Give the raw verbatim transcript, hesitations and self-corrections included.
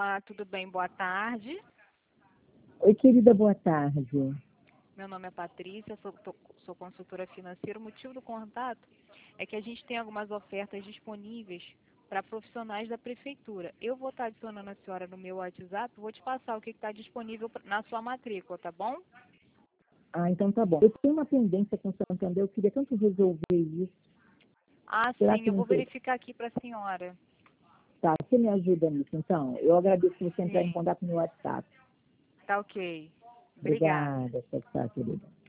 Olá, tudo bem? Boa tarde. Oi, querida, boa tarde. Meu nome é Patrícia, sou, tô- sou consultora financeira. O motivo do contato é que a gente tem algumas ofertas disponíveis para profissionais da prefeitura. Eu vou estar adicionando a senhora no meu WhatsApp, vou te passar o que está disponível pra- na sua matrícula, tá bom? Ah, então tá bom. Eu tenho uma pendência com o Santander, eu queria tanto resolver isso. Ah, Será sim, que eu não vou tem? verificar aqui para a senhora. Tá, você me ajuda nisso, então? Eu agradeço você entrar em Sim, contato no WhatsApp. tá ok. Obrigada. Obrigada, tchau, tchau, querida.